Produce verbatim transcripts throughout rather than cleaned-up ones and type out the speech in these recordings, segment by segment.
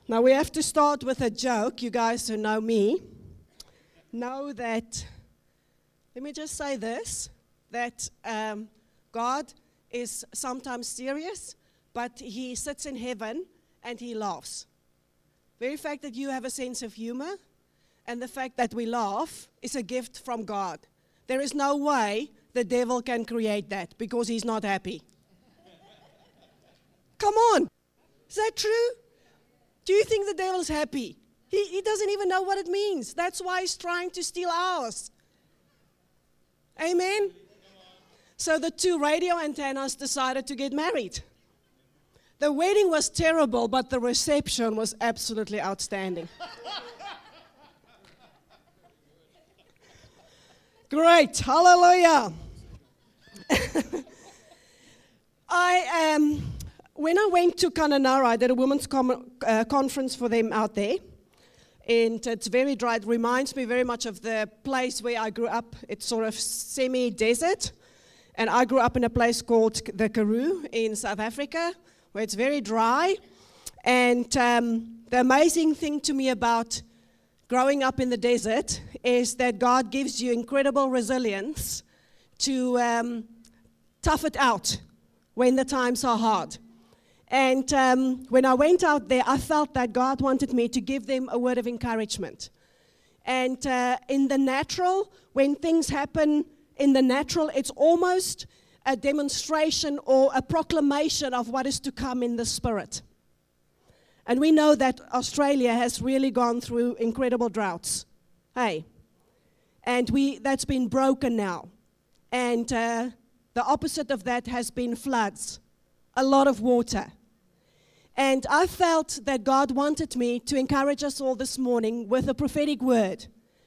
Now we have to start with a joke. You guys who know me know that, let me just say this, that um, God is sometimes serious, but he sits in heaven and he laughs. The very fact that you have a sense of humor and the fact that we laugh is a gift from God. There is no way the devil can create that because he's not happy. Come on. Is that true? Do you think the devil's happy? He, he doesn't even know what it means. That's why he's trying to steal ours. Amen? So the two radio antennas decided to get married. The wedding was terrible, but the reception was absolutely outstanding. Great. Hallelujah. I um, when I went to Kununurra, I did a women's com- uh, conference for them out there. And it's very dry. It reminds me very much of the place where I grew up. It's sort of semi-desert. And I grew up in a place called the Karoo in South Africa, where it's very dry. And um, the amazing thing to me about growing up in the desert is that God gives you incredible resilience to um, tough it out when the times are hard. And um, when I went out there, I felt that God wanted me to give them a word of encouragement. And uh, in the natural, when things happen in the natural, it's almost a demonstration or a proclamation of what is to come in the spirit. And we know that Australia has really gone through incredible droughts. Hey. And we that's been broken now. And uh, the opposite of that has been floods. A lot of water. And I felt that God wanted me to encourage us all this morning with a prophetic word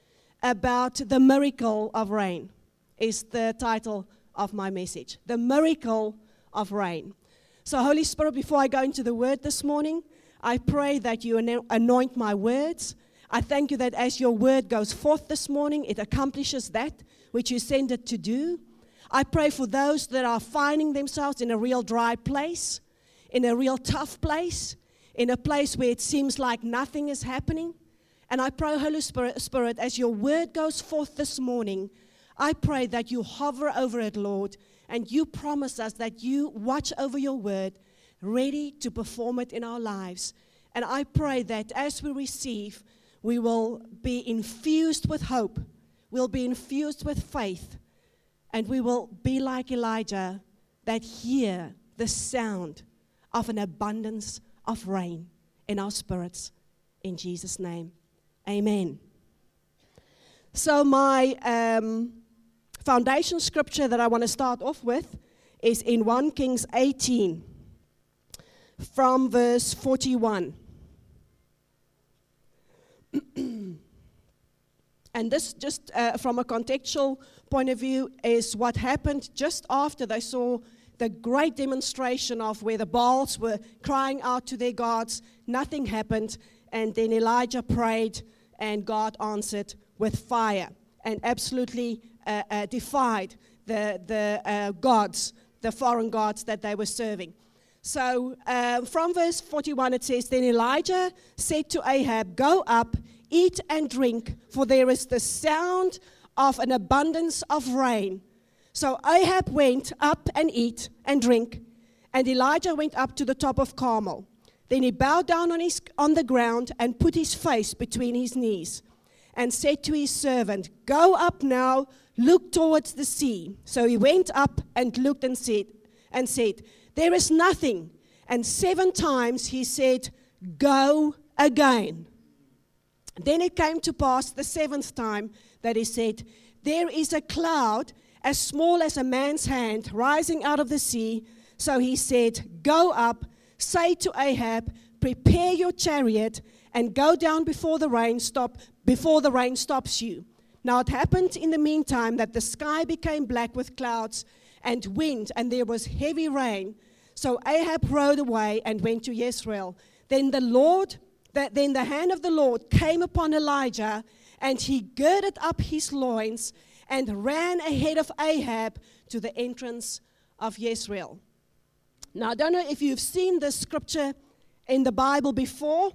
about the miracle of rain, is the title of my message. The miracle of rain. So Holy Spirit, before I go into the word this morning, I pray that you anoint my words. I thank you that as your word goes forth this morning, it accomplishes that which you send it to do. I pray for those that are finding themselves in a real dry place, in a real tough place, in a place where it seems like nothing is happening. And I pray, Holy Spirit, Spirit, as your word goes forth this morning, I pray that you hover over it, Lord, and you promise us that you watch over your word, ready to perform it in our lives. And I pray that as we receive, we will be infused with hope, we'll be infused with faith, and we will be like Elijah that hear the sound of an abundance of rain in our spirits. In Jesus' name, amen. So my um, foundation scripture that I want to start off with is in First Kings eighteen, from verse forty-one. And this, just uh, from a contextual point of view, is what happened just after they saw the great demonstration of where the Baals were crying out to their gods. Nothing happened, and then Elijah prayed, and God answered with fire and absolutely uh, uh, defied the, the uh, gods, the foreign gods that they were serving. So uh, from verse forty-one it says, Then Elijah said to Ahab, Go up, eat and drink, for there is the sound of an abundance of rain. So Ahab went up and eat and drink, and Elijah went up to the top of Carmel. Then he bowed down on, his, on the ground and put his face between his knees and said to his servant, Go up now, look towards the sea. So he went up and looked and said, and said, There is nothing. And seven times he said, Go again. Then it came to pass the seventh time that he said, There is a cloud as small as a man's hand rising out of the sea. So he said, Go up, say to Ahab, Prepare your chariot and go down before the rain stop before the rain stops you. Now it happened in the meantime that the sky became black with clouds and wind, and there was heavy rain. So Ahab rode away and went to Jezreel. Then the Lord, that then the hand of the Lord came upon Elijah, and he girded up his loins and ran ahead of Ahab to the entrance of Jezreel. Now, I don't know if you've seen this scripture in the Bible before,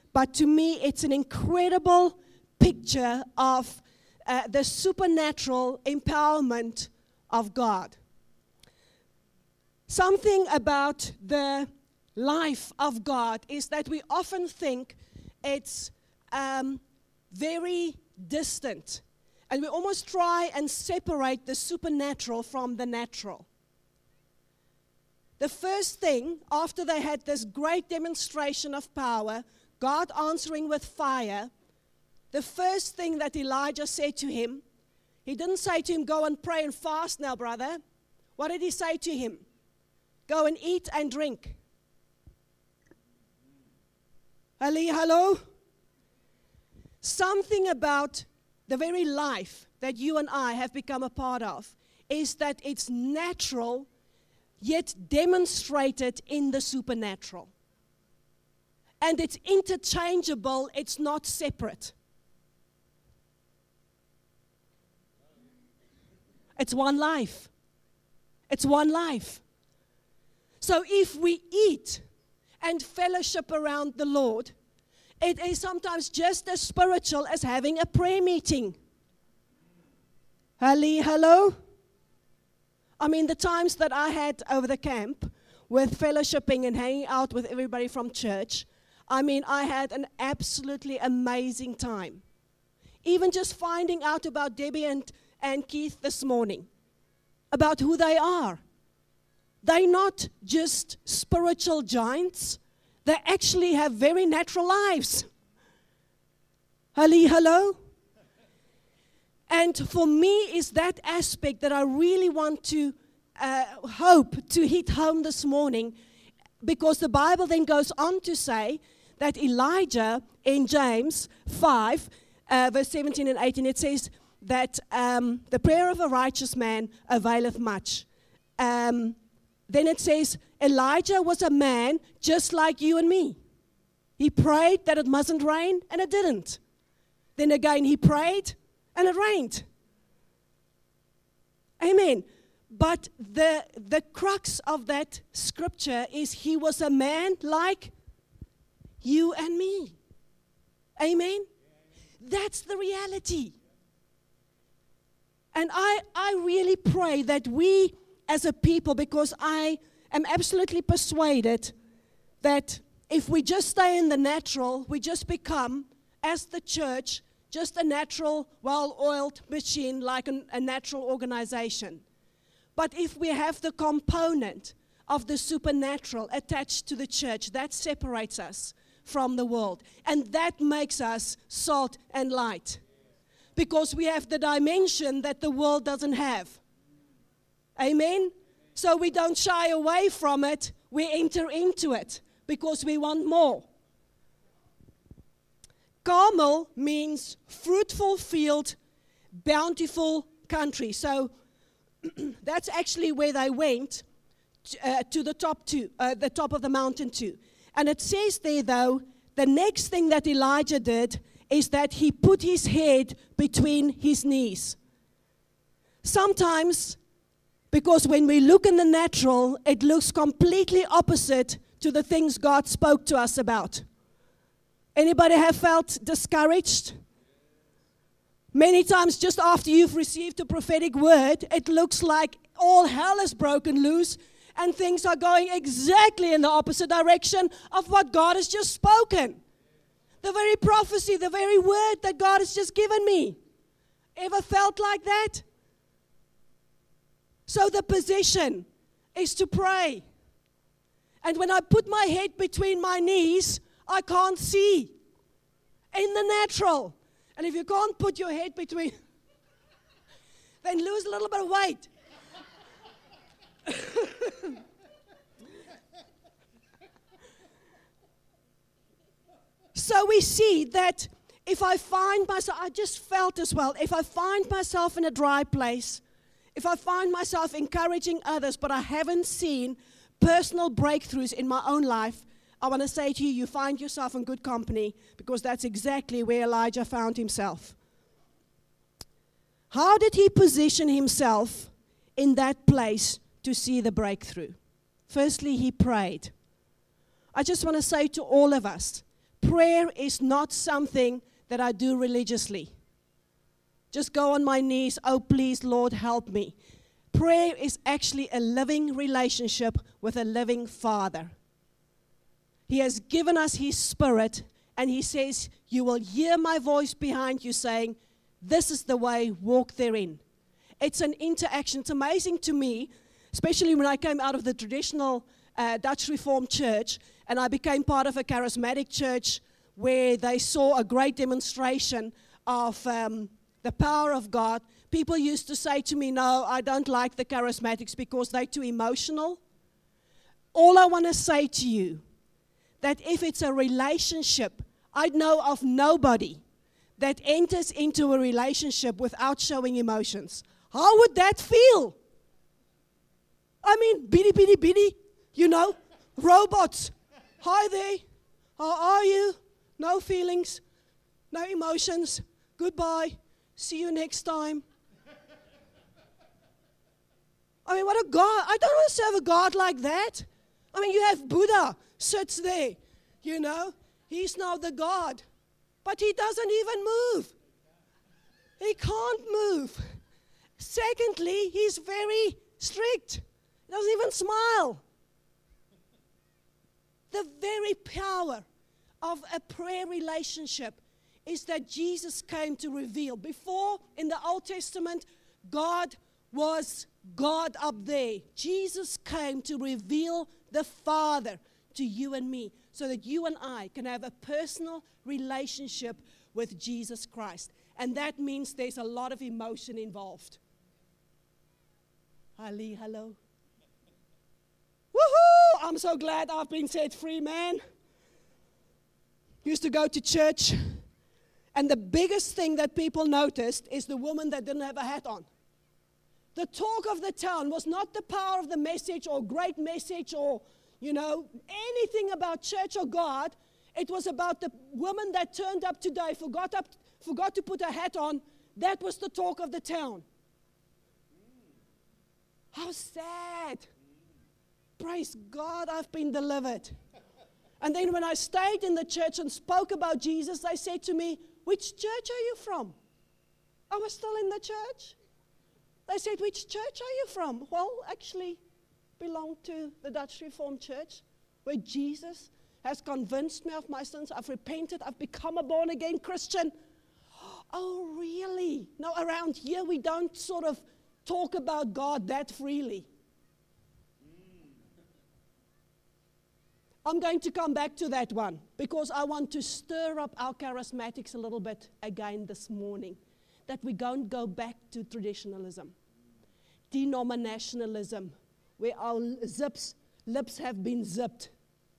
but to me it's an incredible picture of uh, the supernatural empowerment of God. Something about the life of God is that we often think it's um, very distant, and we almost try and separate the supernatural from the natural. The first thing, after they had this great demonstration of power, God answering with fire, the first thing that Elijah said to him, he didn't say to him, go and pray and fast now, brother. What did he say to him? Go and eat and drink. Hello, hello? Something about the very life that you and I have become a part of is that it's natural, yet demonstrated in the supernatural. And it's interchangeable, it's not separate. It's one life. It's one life. So if we eat and fellowship around the Lord, it is sometimes just as spiritual as having a prayer meeting. Hello, hello? I mean, the times that I had over the camp with fellowshipping and hanging out with everybody from church, I mean, I had an absolutely amazing time. Even just finding out about Debbie and, and Keith this morning, about who they are. They're not just spiritual giants. They actually have very natural lives. Hello, hello? And for me, is that aspect that I really want to uh, hope to hit home this morning, because the Bible then goes on to say that Elijah in James five, uh, verse seventeen and eighteen, it says that um, the prayer of a righteous man availeth much. Um, then it says, Elijah was a man just like you and me. He prayed that it mustn't rain, and it didn't. Then again, he prayed, and it rained. Amen. But the, the crux of that scripture is he was a man like you and me. Amen. That's the reality. And I, I really pray that we as a people, because I am absolutely persuaded that if we just stay in the natural, we just become, as the church, just a natural, well-oiled machine like an, a natural organization. But if we have the component of the supernatural attached to the church, that separates us from the world. And that makes us salt and light. Because we have the dimension that the world doesn't have. Amen? So we don't shy away from it. We enter into it because we want more. Carmel means fruitful field, bountiful country. So that's actually where they went uh, to the top to, uh, the top of the mountain to. And it says there, though, the next thing that Elijah did is that he put his head between his knees. Sometimes, because when we look in the natural, it looks completely opposite to the things God spoke to us about. Anybody have felt discouraged? Many times just after you've received a prophetic word, it looks like all hell is broken loose and things are going exactly in the opposite direction of what God has just spoken. The very prophecy, the very word that God has just given me. Ever felt like that? So the position is to pray. And when I put my head between my knees, I can't see in the natural. And if you can't put your head between, then lose a little bit of weight. So we see that if I find myself, I just felt as well, if I find myself in a dry place, if I find myself encouraging others, but I haven't seen personal breakthroughs in my own life, I want to say to you, you find yourself in good company, because that's exactly where Elijah found himself. How did he position himself in that place to see the breakthrough? Firstly, he prayed. I just want to say to all of us, prayer is not something that I do religiously. Just go on my knees, oh please Lord help me. Prayer is actually a living relationship with a living Father. He has given us His Spirit, and He says, you will hear my voice behind you saying, this is the way, walk therein. It's an interaction. It's amazing to me, especially when I came out of the traditional uh, Dutch Reformed church, and I became part of a charismatic church where they saw a great demonstration of um, the power of God. People used to say to me, no, I don't like the charismatics because they're too emotional. All I want to say to you, that if it's a relationship, I know of nobody that enters into a relationship without showing emotions. How would that feel? I mean, bitty, bitty, bitty, you know, robots. Hi there, how are you? No feelings, no emotions, goodbye, see you next time. I mean, what a God. I don't want to serve a God like that. I mean, you have Buddha sits there, you know. He's now the God. But he doesn't even move. He can't move. Secondly, he's very strict. He doesn't even smile. The very power of a prayer relationship is that Jesus came to reveal. Before, in the Old Testament, God was God up there. Jesus came to reveal the Father to you and me, so that you and I can have a personal relationship with Jesus Christ. And that means there's a lot of emotion involved. Ali, hello. Woohoo! I'm so glad I've been set free, man. Used to go to church, and the biggest thing that people noticed is the woman that didn't have a hat on. The talk of the town was not the power of the message or great message or, you know, anything about church or God. It was about the woman that turned up today, forgot, up, forgot to put her hat on. That was the talk of the town. How sad. Praise God, I've been delivered. And then when I stayed in the church and spoke about Jesus, they said to me, which church are you from? I was still in the church. They said, which church are you from? Well, actually, belong to the Dutch Reformed Church, where Jesus has convinced me of my sins. I've repented. I've become a born-again Christian. Oh, really? No, around here we don't sort of talk about God that freely. I'm going to come back to that one because I want to stir up our charismatics a little bit again this morning, that we don't go back to traditionalism, denominationalism, where our zips, lips have been zipped.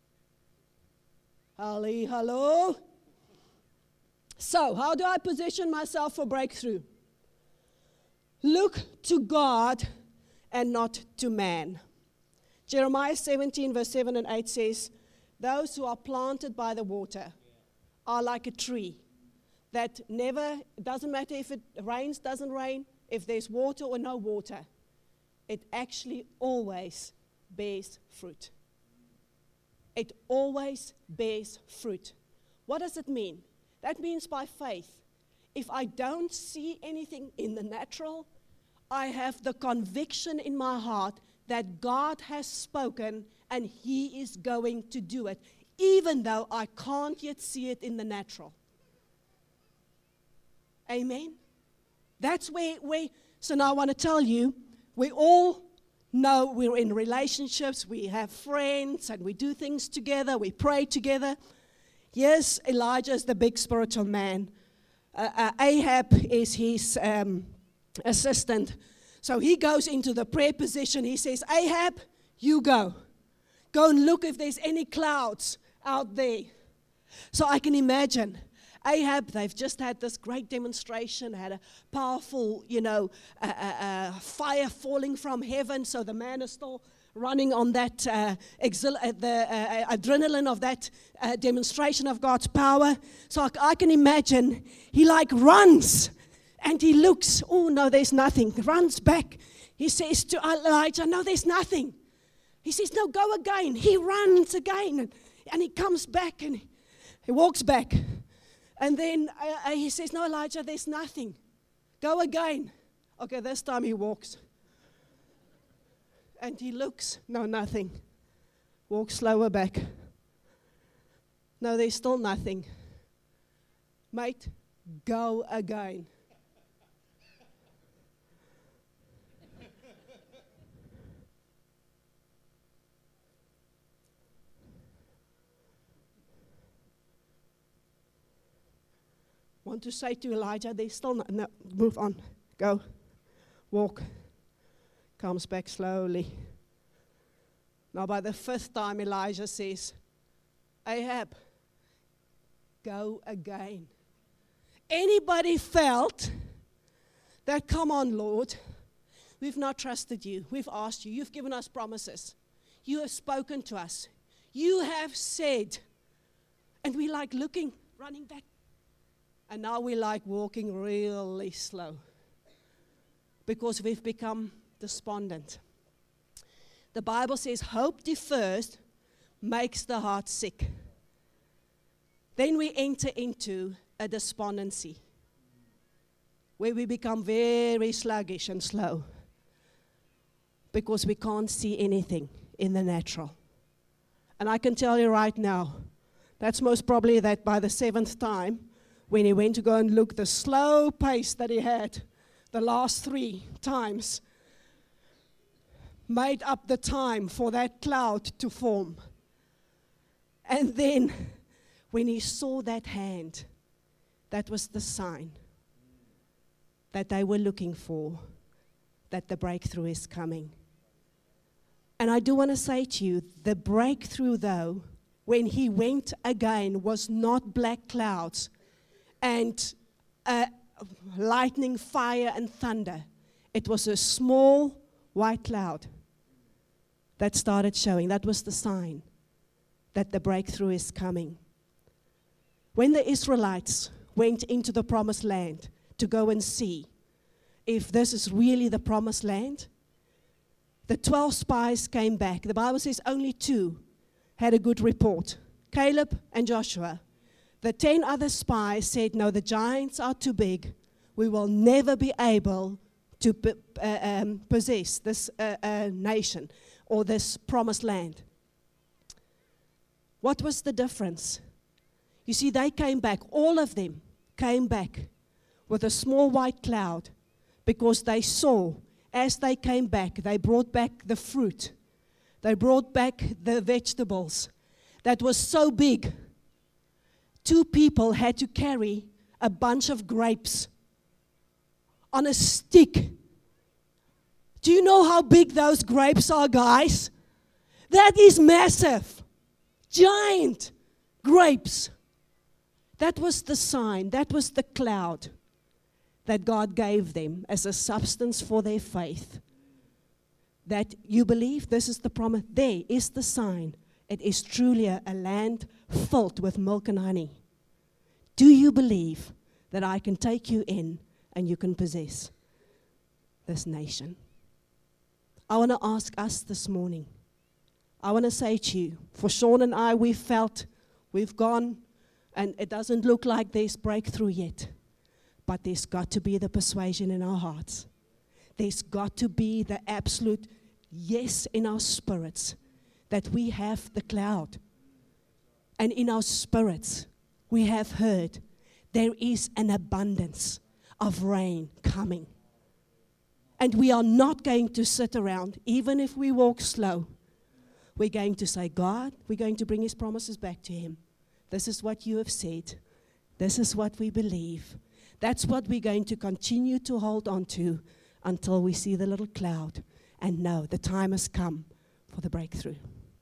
Halli, hello. So, how do I position myself for breakthrough? Look to God and not to man. Jeremiah seventeen, verse seven and eight says, those who are planted by the water are like a tree that never, it doesn't matter if it rains, doesn't rain, if there's water or no water, it actually always bears fruit. It always bears fruit. What does it mean? That means by faith. If I don't see anything in the natural, I have the conviction in my heart that God has spoken and He is going to do it, even though I can't yet see it in the natural. Amen? That's where, where so now I want to tell you, we all know we're in relationships, we have friends, and we do things together, we pray together. Yes, Elijah is the big spiritual man. Uh, uh, Ahab is his um, assistant. So he goes into the prayer position. He says, Ahab, you go. Go and look if there's any clouds out there. So I can imagine Ahab, they've just had this great demonstration, had a powerful, you know, uh, uh, uh, fire falling from heaven. So the man is still running on that uh, exil- uh, the uh, adrenaline of that uh, demonstration of God's power. So I, I can imagine he like runs and he looks. Oh, no, there's nothing. Runs back. He says to Elijah, no, there's nothing. He says, no, go again. He runs again and, and he comes back and He walks back. And then uh, he says, no, Elijah, there's nothing. Go again. Okay, this time he walks. And he looks, no, nothing. Walks slower back. No, there's still nothing. Mate, go again. Want to say to Elijah, there's still no, no, move on, go, walk, comes back slowly. Now by the fifth time, Elijah says, Ahab, go again. Anybody felt that, come on, Lord, we've not trusted you, we've asked you, you've given us promises, you have spoken to us, you have said, and we like looking, running back. And now we like walking really slow because we've become despondent. The Bible says hope deferred makes the heart sick. Then we enter into a despondency where we become very sluggish and slow because we can't see anything in the natural. And I can tell you right now, that's most probably that by the seventh time, when he went to go and look, the slow pace that he had the last three times made up the time for that cloud to form. And then when he saw that hand, that was the sign that they were looking for, that the breakthrough is coming. And I do want to say to you, the breakthrough, though, when he went again, was not black clouds and uh, lightning, fire, and thunder. It was a small white cloud that started showing. That was the sign that the breakthrough is coming. When the Israelites went into the promised land to go and see if this is really the promised land, the twelve spies came back. The Bible says only two had a good report, Caleb and Joshua. The ten other spies said, no, the giants are too big. We will never be able to uh, um, possess this uh, uh, nation or this promised land. What was the difference? You see, they came back, all of them came back with a small white cloud because they saw, as they came back, they brought back the fruit. They brought back the vegetables that was so big. Two people had to carry a bunch of grapes on a stick. Do you know how big those grapes are, guys? That is massive. Giant grapes. That was the sign, that was the cloud that God gave them as a substance for their faith. That you believe this is the promise. There is the sign. It is truly a, a land filled with milk and honey. Do you believe that I can take you in and you can possess this nation? I want to ask us this morning. I want to say to you, for Sean and I, we've felt, we've gone, and it doesn't look like there's breakthrough yet. But there's got to be the persuasion in our hearts. There's got to be the absolute yes in our spirits that we have the cloud. And in our spirits, we have heard there is an abundance of rain coming. And we are not going to sit around, even if we walk slow. We're going to say, God, we're going to bring His promises back to Him. This is what you have said. This is what we believe. That's what we're going to continue to hold on to until we see the little cloud and know the time has come for the breakthrough.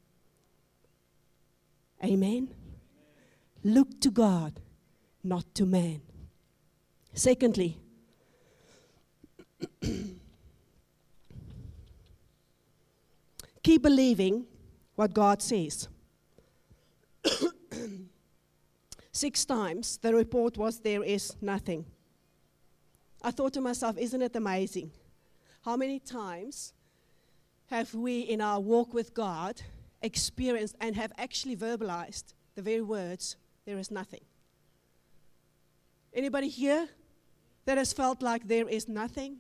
Amen? Look to God, not to man. Secondly, keep believing what God says. Six times the report was there is nothing. I thought to myself, isn't it amazing? How many times have we in our walk with God experienced and have actually verbalized the very words, there is nothing. Anybody here that has felt like there is nothing?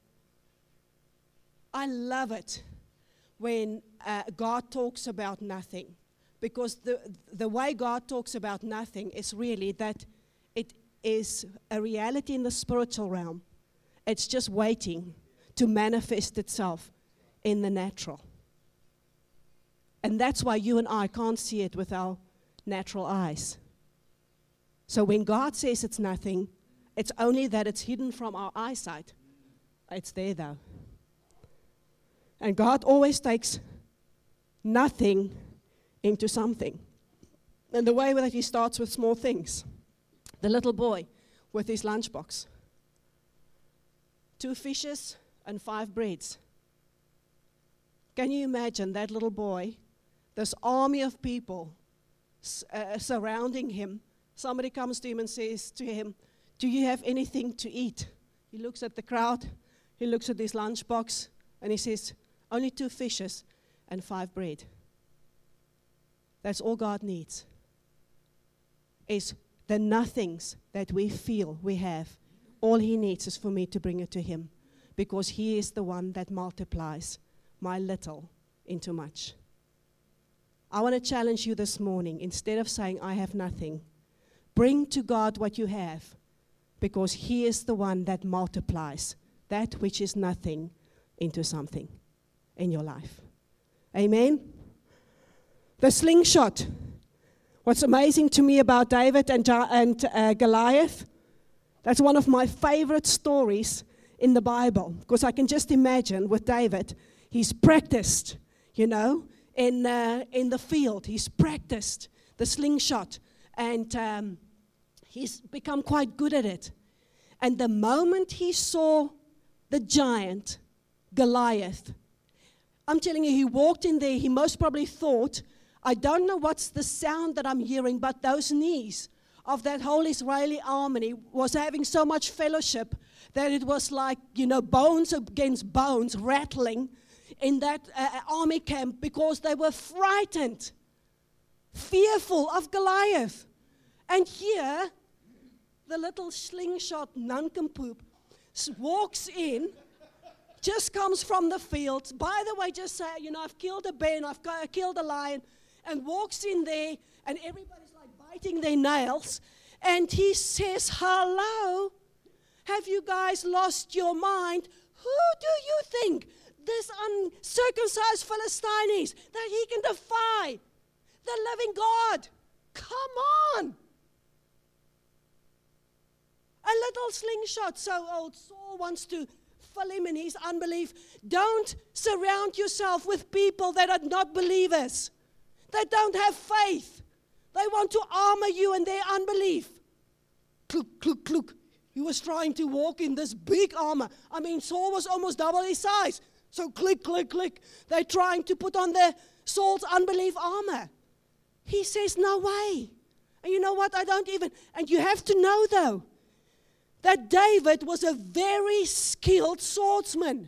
I love it when uh, God talks about nothing, because the the way God talks about nothing is really that it is a reality in the spiritual realm. It's just waiting to manifest itself in the natural. And that's why you and I can't see it with our natural eyes. So when God says it's nothing, it's only that it's hidden from our eyesight. It's there though. And God always takes nothing into something. And the way that he starts with small things. The little boy with his lunchbox. Two fishes and five breads. Can you imagine that little boy, this army of people uh, surrounding him? Somebody comes to him and says to him, do you have anything to eat? He looks at the crowd, he looks at his lunchbox, and he says, only two fishes and five bread. That's all God needs, is the nothings that we feel we have. All he needs is for me to bring it to him, because he is the one that multiplies my little into much. I want to challenge you this morning, instead of saying, I have nothing, bring to God what you have, because he is the one that multiplies that which is nothing into something in your life. Amen? The slingshot. What's amazing to me about David and, and uh, Goliath, that's one of my favorite stories in the Bible, because I can just imagine with David, he's practiced, you know, in uh, in the field. He's practiced the slingshot, and um, he's become quite good at it. And the moment he saw the giant, Goliath, I'm telling you, he walked in there, he most probably thought, I don't know what's the sound that I'm hearing, but those knees of that whole Israeli army was having so much fellowship that it was like, you know, bones against bones rattling in that uh, army camp, because they were frightened, fearful of Goliath. And here, the little slingshot nincompoop walks in, just comes from the field. By the way, just say, you know, I've killed a bear, and I've killed a lion, and walks in there, and everybody's like biting their nails. And he says, hello, have you guys lost your mind? Who do you think this uncircumcised Philistine is, that he can defy the living God? Come on. A little slingshot. So old Saul wants to fill him in his unbelief. Don't surround yourself with people that are not believers, that don't have faith. They want to armor you in their unbelief. Cluck, cluck, cluck. He was trying to walk in this big armor. I mean, Saul was almost double his size. So click, click, click. They're trying to put on the Saul's unbelief armor. He says, no way. And you know what? I don't even, and you have to know though, that David was a very skilled swordsman.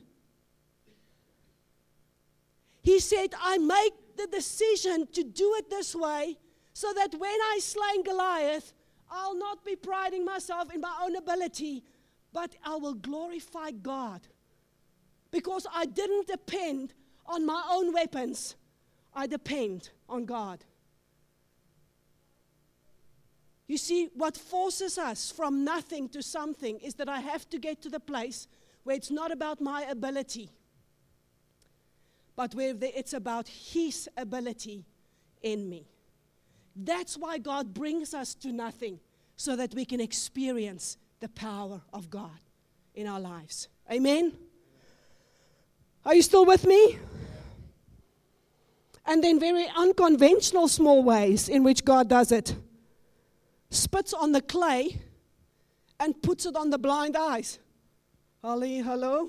He said, I make the decision to do it this way so that when I slay Goliath, I'll not be priding myself in my own ability, but I will glorify God. Because I didn't depend on my own weapons. I depend on God. You see, what forces us from nothing to something is that I have to get to the place where it's not about my ability, but where it's about His ability in me. That's why God brings us to nothing, so that we can experience the power of God in our lives. Amen? Are you still with me? And then very unconventional small ways in which God does it. Spits on the clay and puts it on the blind eyes. Holly, hello?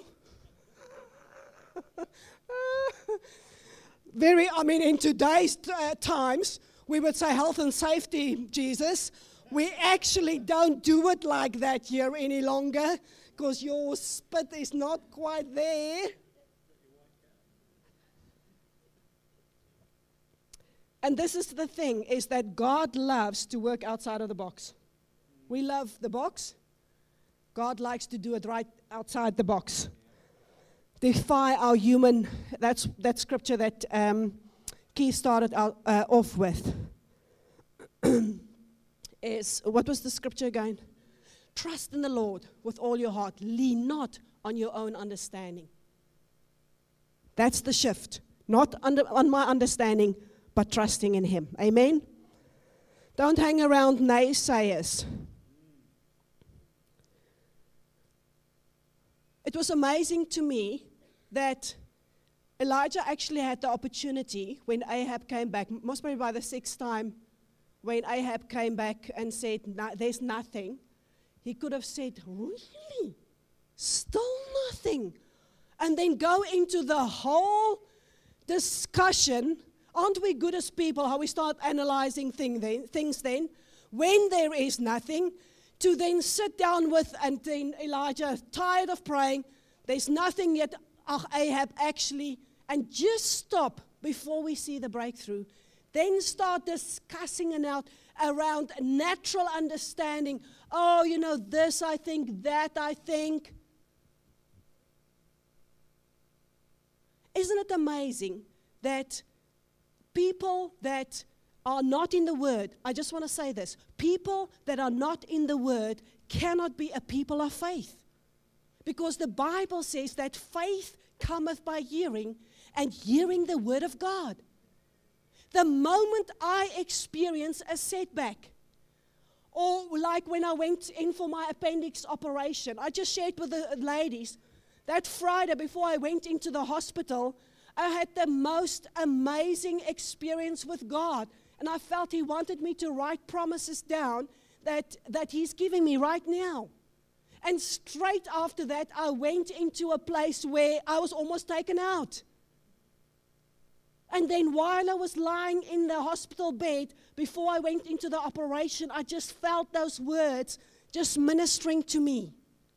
Very, I mean, in today's uh, times, we would say health and safety, Jesus. We actually don't do it like that here any longer, because your spit is not quite there. And this is the thing, is that God loves to work outside of the box. We love the box. God likes to do it right outside the box. Defy our human, that's that scripture that um, Keith started out, uh, off with. Is, what was the scripture again? Trust in the Lord with all your heart. Lean not on your own understanding. That's the shift. Not under, on my understanding, but trusting in Him. Amen? Don't hang around naysayers. It was amazing to me that Elijah actually had the opportunity when Ahab came back, most probably by the sixth time, when Ahab came back and said, no, there's nothing. He could have said, really? Still nothing? And then go into the whole discussion. Aren't we good as people, how we start analyzing thing then, things then, when there is nothing, to then sit down with, and then Elijah, tired of praying, there's nothing yet, Ahab actually, and just stop before we see the breakthrough. Then start discussing it out around natural understanding. Oh, you know, this I think, that I think. Isn't it amazing that people that are not in the Word, I just want to say this, people that are not in the Word cannot be a people of faith. Because the Bible says that faith cometh by hearing, and hearing the Word of God. The moment I experience a setback, or like when I went in for my appendix operation, I just shared with the ladies, that Friday before I went into the hospital, I had the most amazing experience with God. And I felt He wanted me to write promises down that, that He's giving me right now. And straight after that, I went into a place where I was almost taken out. And then while I was lying in the hospital bed, before I went into the operation, I just felt those words just ministering to me.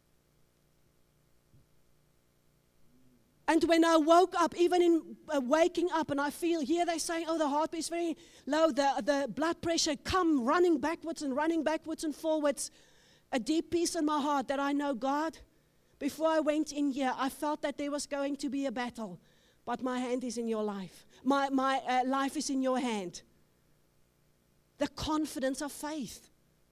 And when I woke up, even in uh, waking up, and I feel, here they're saying, oh, the heartbeat is very low, the, the blood pressure come running backwards and running backwards and forwards. A deep peace in my heart that I know, God, before I went in here, I felt that there was going to be a battle. But my hand is in your life. My, my uh, life is in your hand. The confidence of faith.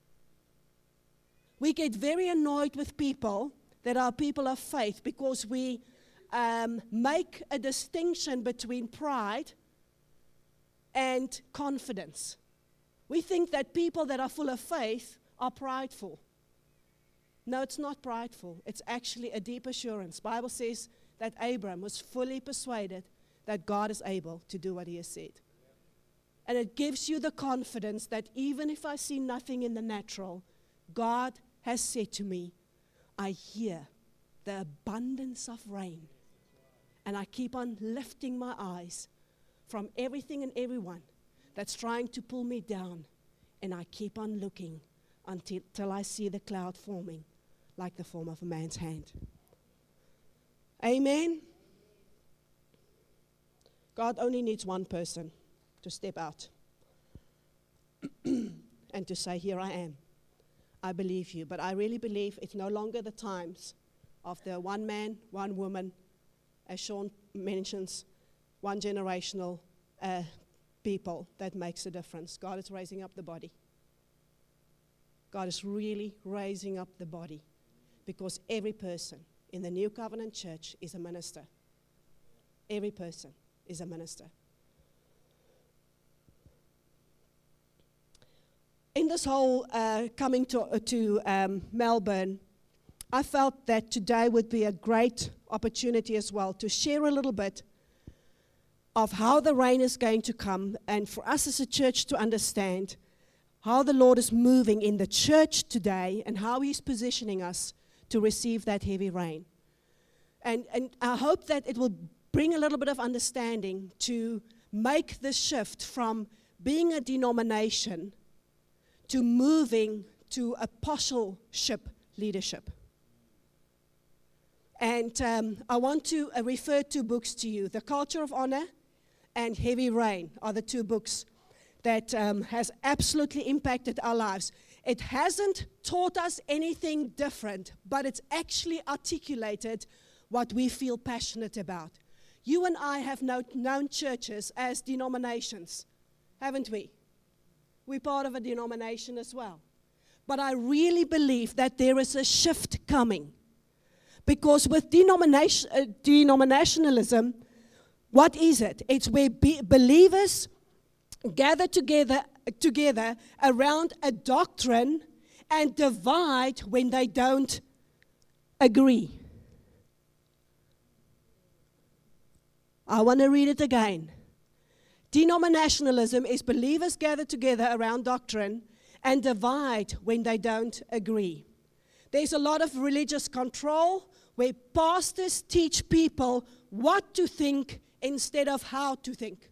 We get very annoyed with people that are people of faith because we um, make a distinction between pride and confidence. We think that people that are full of faith are prideful. No, it's not prideful. It's actually a deep assurance. The Bible says that Abraham was fully persuaded that God is able to do what He has said. And it gives you the confidence that even if I see nothing in the natural, God has said to me, I hear the abundance of rain. And I keep on lifting my eyes from everything and everyone that's trying to pull me down. And I keep on looking until, until I see the cloud forming like the form of a man's hand. Amen. God only needs one person to step out and to say, here I am. I believe you. But I really believe it's no longer the times of the one man, one woman, as Sean mentions, one generational uh, people that makes a difference. God is raising up the body. God is really raising up the body because every person in the New Covenant Church is a minister. Every person is a minister. In this whole uh, coming to, uh, to um, Melbourne, I felt that today would be a great opportunity as well to share a little bit of how the rain is going to come and for us as a church to understand how the Lord is moving in the church today and how He's positioning us to receive that heavy rain. And, and I hope that it will bring a little bit of understanding to make the shift from being a denomination to moving to apostleship leadership. And um, I want to uh, refer two books to you. The Culture of Honor and Heavy Rain are the two books that um, has absolutely impacted our lives. It hasn't taught us anything different, but it's actually articulated what we feel passionate about. You and I have know, known churches as denominations, haven't we? We're part of a denomination as well. But I really believe that there is a shift coming. Because with denomination, uh, denominationalism, what is it? It's where be- believers gather together, together around a doctrine and divide when they don't agree. I want to read it again. Denominationalism is believers gather together around doctrine and divide when they don't agree. There's a lot of religious control where pastors teach people what to think instead of how to think.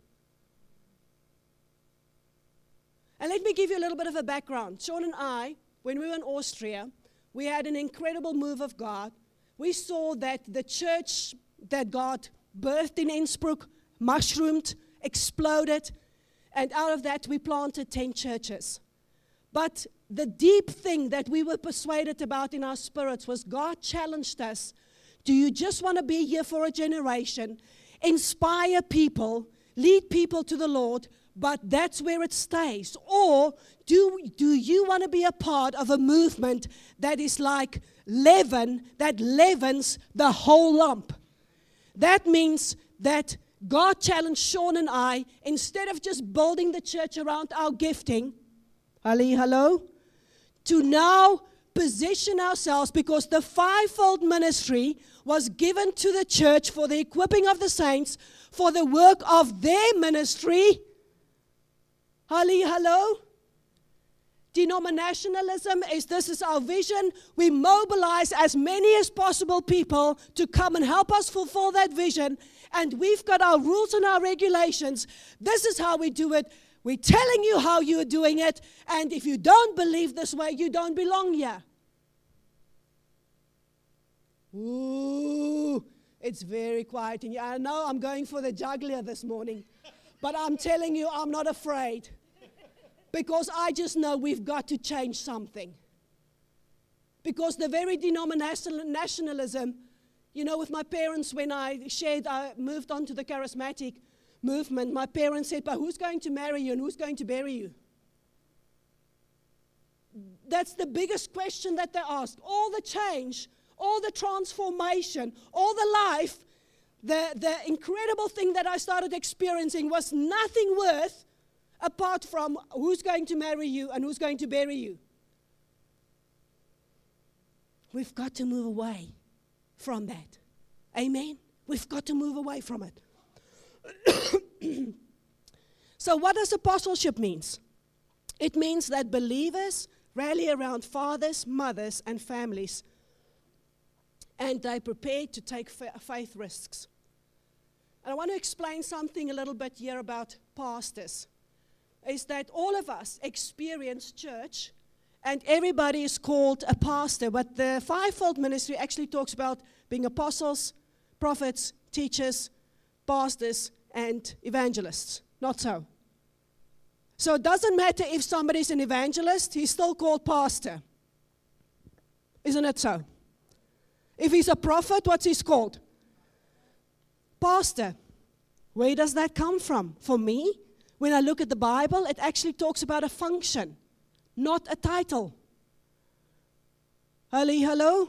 And let me give you a little bit of a background. Sean and I, when we were in Austria, we had an incredible move of God. We saw that the church that God birthed in Innsbruck mushroomed, exploded, and out of that we planted ten churches. But the deep thing that we were persuaded about in our spirits was God challenged us. Do you just want to be here for a generation, inspire people, lead people to the Lord, but that's where it stays? Or do, do you want to be a part of a movement that is like leaven, that leavens the whole lump? That means that God challenged Sean and I, instead of just building the church around our gifting, hello, hello, to now position ourselves, because the fivefold ministry was given to the church for the equipping of the saints, for the work of their ministry. Hello, hello. Denominationalism is, this is our vision. We mobilize as many as possible people to come and help us fulfill that vision. And we've got our rules and our regulations. This is how we do it. We're telling you how you're doing it. And if you don't believe this way, you don't belong here. Ooh, it's very quiet in here. I know I'm going for the jugular this morning. But I'm telling you, I'm not afraid. Because I just know we've got to change something. Because the very denominational nationalism, you know, with my parents, when I shared, I moved on to the charismatic movement, my parents said, but who's going to marry you and who's going to bury you? That's the biggest question that they ask. All the change, all the transformation, all the life, the, the incredible thing that I started experiencing was nothing worth apart from who's going to marry you and who's going to bury you. We've got to move away from that. Amen? We've got to move away from it. So what does apostleship mean? It means that believers rally around fathers, mothers, and families, and they're prepared to take fa- faith risks. And I want to explain something a little bit here about pastors. Is that all of us experience church, and everybody is called a pastor. But the fivefold ministry actually talks about being apostles, prophets, teachers, pastors, and evangelists. Not so. So it doesn't matter if somebody's an evangelist, he's still called pastor. Isn't it so? If he's a prophet, what's he called? Pastor. Where does that come from? For me, when I look at the Bible, it actually talks about a function, not a title. Hello, hello?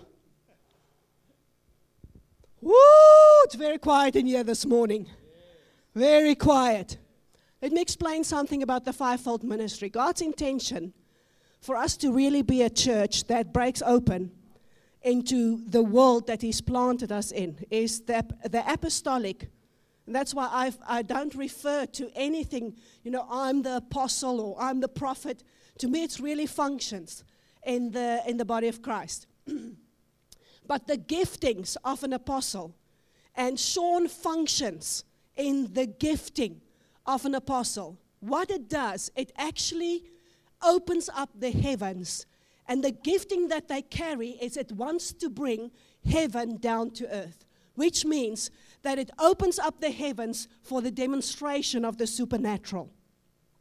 Woo! It's very quiet in here this morning. Very quiet. Let me explain something about the fivefold ministry. God's intention for us to really be a church that breaks open into the world that He's planted us in is the, the apostolic. And that's why I've, I don't refer to anything, you know, I'm the apostle or I'm the prophet. To me, it's really functions in the in the body of Christ. But the giftings of an apostle, and Sean functions in the gifting of an apostle. What it does, it actually opens up the heavens. And the gifting that they carry is it wants to bring heaven down to earth, which means that it opens up the heavens for the demonstration of the supernatural.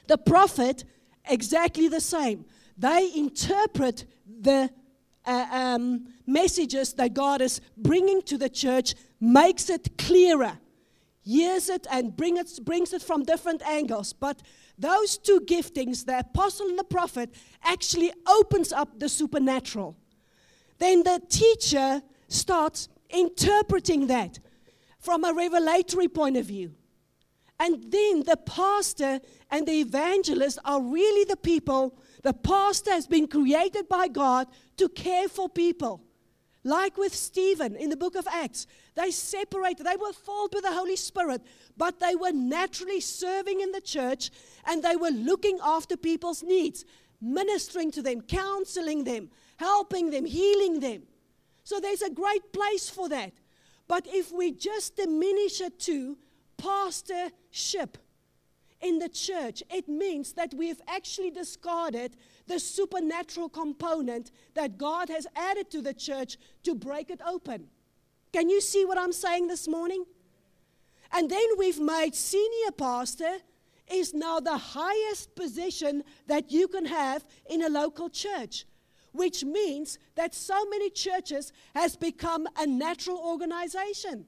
The prophet, exactly the same. They interpret the uh, um, messages that God is bringing to the church, makes it clearer, hears it and bring it, brings it from different angles. But those two giftings, the apostle and the prophet, actually opens up the supernatural. Then the teacher starts interpreting that from a revelatory point of view. And then the pastor and the evangelist are really the people. The pastor has been created by God to care for people. Like with Stephen in the book of Acts, they separated, they were filled with the Holy Spirit, but they were naturally serving in the church and they were looking after people's needs, ministering to them, counseling them, helping them, healing them. So there's a great place for that. But if we just diminish it to pastorship in the church, it means that we have actually discarded the supernatural component that God has added to the church to break it open. Can you see what I'm saying this morning? And then we've made senior pastor is now the highest position that you can have in a local church, which means that so many churches has become a natural organization.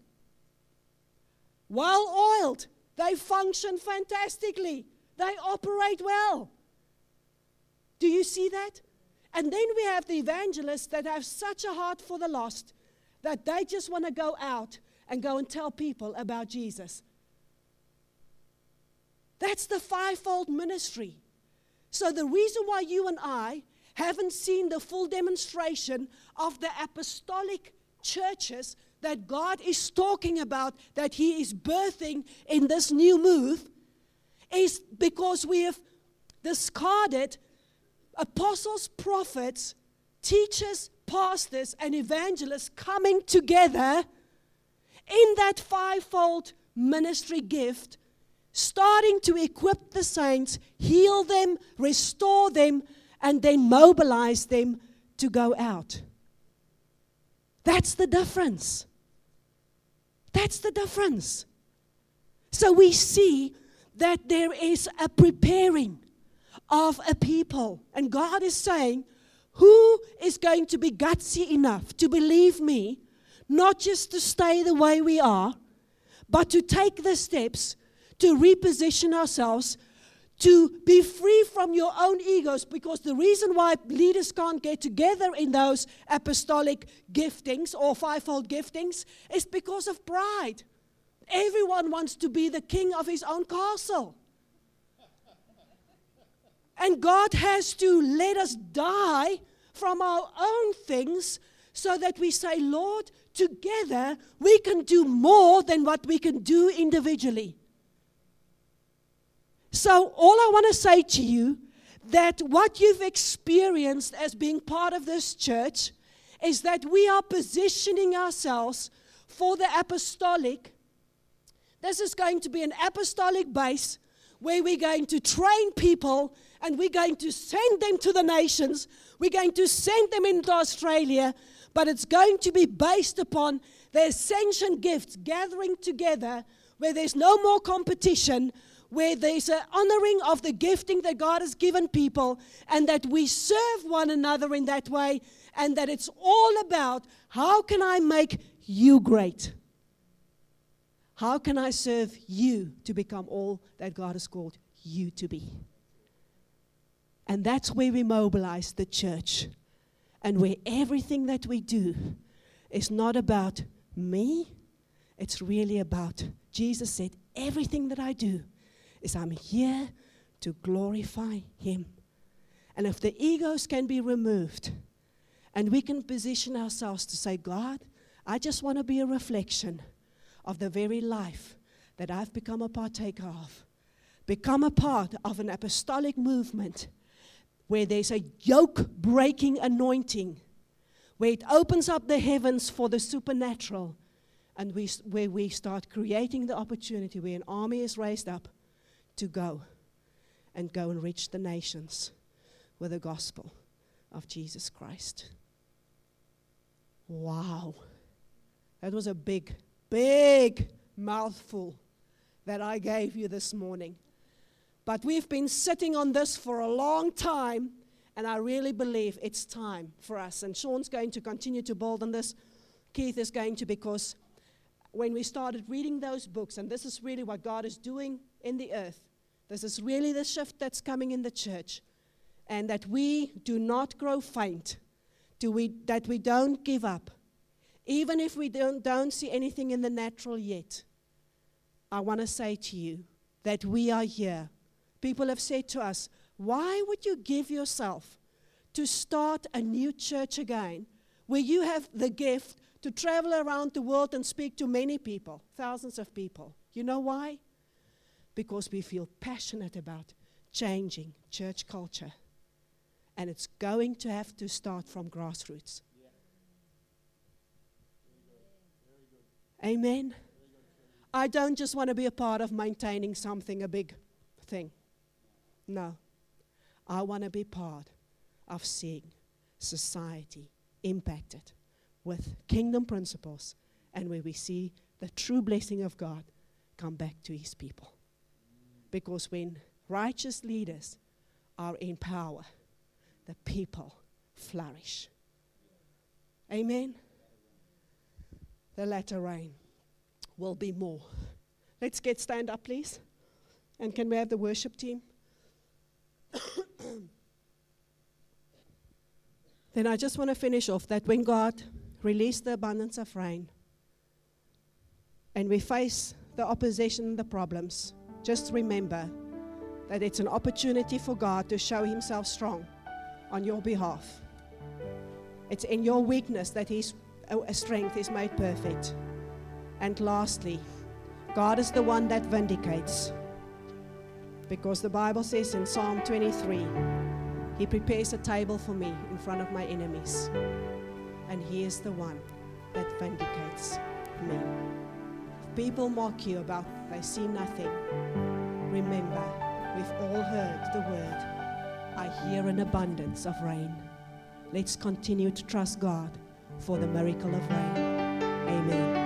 Well-oiled. They function fantastically. They operate well. Do you see that? And then we have the evangelists that have such a heart for the lost that they just want to go out and go and tell people about Jesus. That's the fivefold ministry. So the reason why you and I haven't seen the full demonstration of the apostolic churches that God is talking about, that He is birthing in this new move, is because we have discarded apostles, prophets, teachers, pastors, and evangelists coming together in that fivefold ministry gift, starting to equip the saints, heal them, restore them, and then mobilize them to go out. That's the difference. That's the difference. So we see that there is a preparing of a people. And God is saying, who is going to be gutsy enough to believe me, not just to stay the way we are, but to take the steps to reposition ourselves, to be free from your own egos, because the reason why leaders can't get together in those apostolic giftings or fivefold giftings is because of pride. Everyone wants to be the king of his own castle. And God has to let us die from our own things so that we say, Lord, together we can do more than what we can do individually. So all I want to say to you, that what you've experienced as being part of this church is that we are positioning ourselves for the apostolic. This is going to be an apostolic base where we're going to train people and we're going to send them to the nations. We're going to send them into Australia, but it's going to be based upon the ascension gifts gathering together where there's no more competition, where there's an honoring of the gifting that God has given people, and that we serve one another in that way, and that it's all about how can I make you great? How can I serve you to become all that God has called you to be? And that's where we mobilize the church, and where everything that we do is not about me, it's really about, Jesus said, everything that I do is I'm here to glorify Him. And if the egos can be removed and we can position ourselves to say, God, I just want to be a reflection of the very life that I've become a partaker of. Become a part of an apostolic movement where there's a yoke-breaking anointing, where it opens up the heavens for the supernatural, and we, where we start creating the opportunity where an army is raised up to go and go and reach the nations with the gospel of Jesus Christ. Wow. That was a big, big mouthful that I gave you this morning. But we've been sitting on this for a long time, and I really believe it's time for us. And Sean's going to continue to build on this. Keith is going to, because when we started reading those books, and this is really what God is doing in the earth, this is really the shift that's coming in the church, and that we do not grow faint, do we, that we don't give up. Even if we don't, don't see anything in the natural yet, I want to say to you that we are here. People have said to us, why would you give yourself to start a new church again, where you have the gift to travel around the world and speak to many people, thousands of people? You know why? Because we feel passionate about changing church culture. And it's going to have to start from grassroots. Yeah. Very good. Very good. Amen. I don't just want to be a part of maintaining something, a big thing. No. I want to be part of seeing society impacted with kingdom principles, and where we see the true blessing of God come back to his people. Because when righteous leaders are in power, the people flourish. Amen? The latter rain will be more. Let's get stand up, please. And can we have the worship team? Then I just want to finish off that when God released the abundance of rain, and we face the opposition and the problems, just remember that it's an opportunity for God to show himself strong on your behalf. It's in your weakness that his uh, strength is made perfect. And lastly, God is the one that vindicates. Because the Bible says in Psalm twenty-three, he prepares a table for me in front of my enemies. And he is the one that vindicates me. If people mock you about they see nothing, remember, we've all heard the word, I hear an abundance of rain. Let's continue to trust God for the miracle of rain. Amen.